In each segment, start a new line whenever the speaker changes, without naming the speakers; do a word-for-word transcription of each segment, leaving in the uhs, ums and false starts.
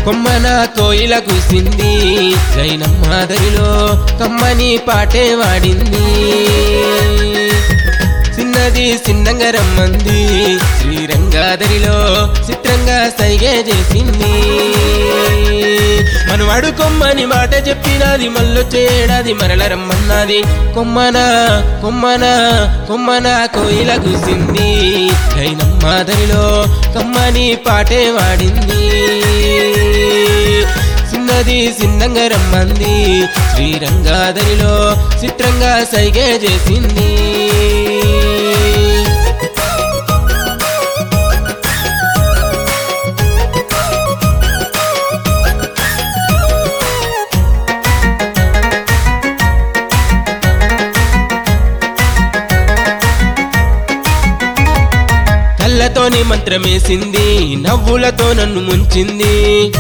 కొమ్మన కోయిల కూసింది జైనమ్మ దరిలో కమ్మని పాటే వాడింది చిన్నది చిన్నంగా రమ్మంది శ్రీరంగాదరిలో చిత్రంగా సైగే చేసింది మనవాడు కొమ్మని మాట చెప్పినది మళ్ళొచ్చేడాది మరల రమ్మన్నది కొమ్మన కొమ్మన కొమ్మన కోయిల కూసింది జైనమ్మ దరిలో కమ్మని పాటే వాడింది చిన్నది చిన్నంగా రమ్మంది శ్రీరంగాదరిలో చిత్రంగా సైగే చేసింది కళ్ళతోని మంత్రమేసింది నవ్వులతో నన్ను ముంచింది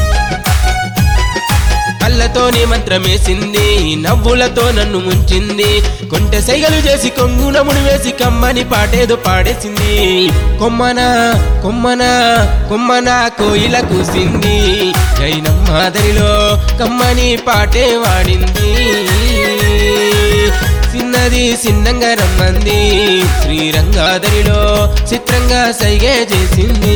కళ్ళతోని మంత్రమేసింది నవ్వులతో నన్ను ముంచింది కొంటె సైగలు చేసి కొంగున ముడివేసి కమ్మని పాటేదో పాడేసింది కొమ్మన కొమ్మన కొమ్మన కోయిల కూసింది జైనమ్మ దరిలో కమ్మని పాటే వాడింది చిన్నది చిన్నంగా రమ్మంది శ్రీరంగాదరిలో చిత్రంగా సైగే చేసింది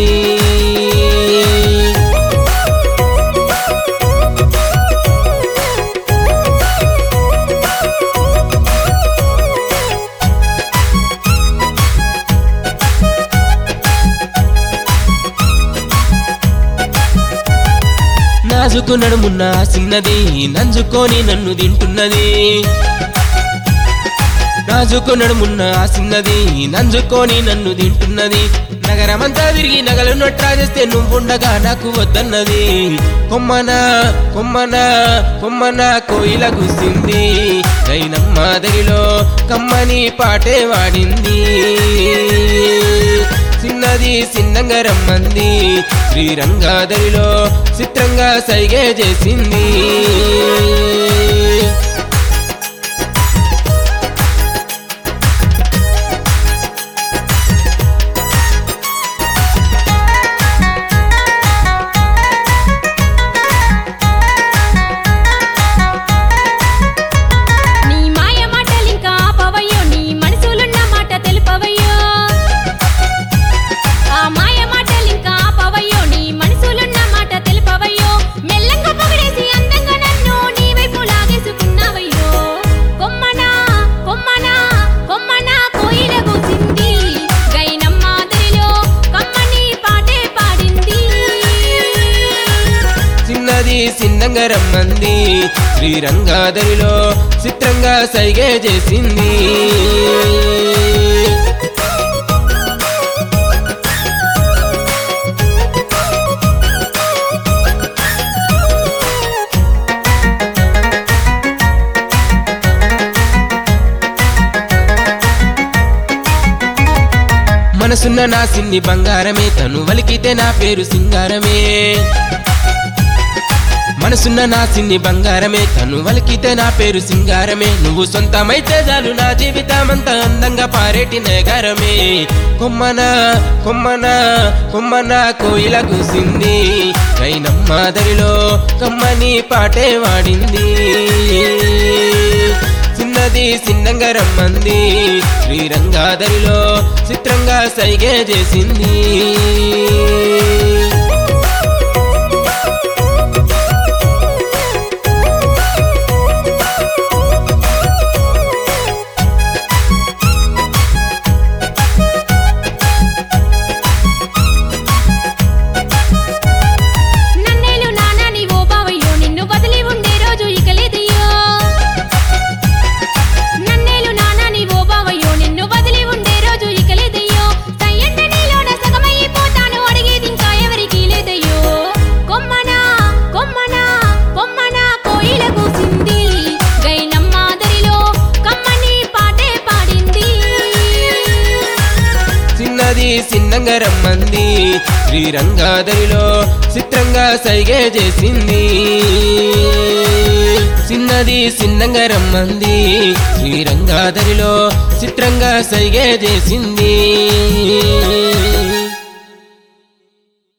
నాజుకు నడుమున్న చిన్నది నంజుకొని నన్ను తింటున్నది నాజుకు నడుమున్న చిన్నది నంజుకొని నన్ను తింటున్నది నగరమంతా తిరిగి నగలు నొట్టా చేస్తే నువ్వుండగా నాకు వద్దన్నది కొమ్మన కొమ్మన కొమ్మన కోయిల కూసింది జైనమ్మ దరిలో కమ్మని పాటే వాడింది చిన్నది చిన్నంగా రమ్మంది శ్రీరంగాదరిలో చిత్రంగా సైగే చేసింది చిన్నంగా రమ్మంది శ్రీరంగాదరిలో చిత్రంగా సైగే చేసింది మనసున్న నా సిన్ని బంగారమే తను వలికితే నా పేరు సింగారమే మనసున్న నా సిన్ని బంగారమే తను వలికితే నా పేరు సింగారమే నువ్వు సొంతమైతే చాలు నా జీవితమంతా అందంగా పారేటి నగరమే కొమ్మన కొమ్మన కొమ్మన కోయిల కూసింది జైనమ్మ దరిలో కమ్మని పాటే వాడింది చిన్నది చిన్నంగా రమ్మంది శ్రీరంగాదరిలో చిత్రంగా సైగే చేసింది చిన్నంగా రమ్మంది శ్రీరంగాదరిలో చిత్రంగా సైగే చేసింది చిన్నది చిన్నంగా రమ్మంది శ్రీరంగాదరిలో చిత్రంగా సైగే చేసింది